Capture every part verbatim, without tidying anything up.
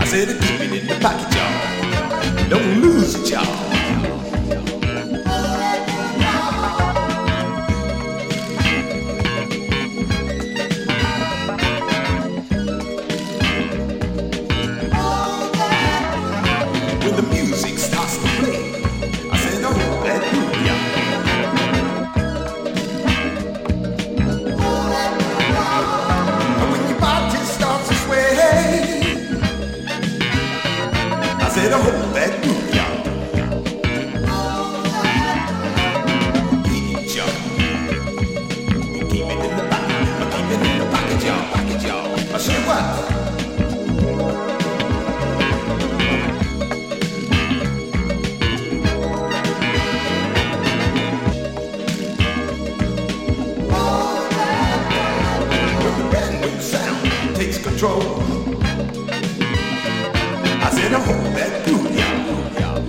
said to keep it in the pocket, y'all. Don't lose it, y'all. When the music starts to play, I said, oh, that groove, y'all. When your body starts to sway, I said, oh, that groove, y'all. Keep it, y'all. Keep it in the pocket. Keep it in the pocket, y'all. Pocket, y'all. I said, what? Control. I said, I hold that groove, y'all.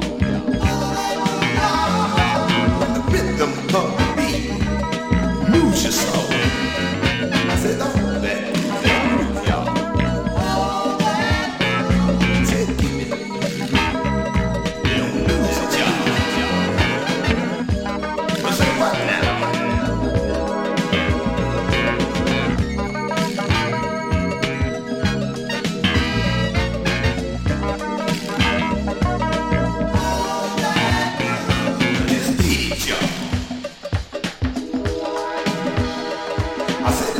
When the rhythm of the beat moves your soul. I said, I hold that groove, that groove, y'all. I said, keep it. Don't lose it, y'all. I said, what now? I said,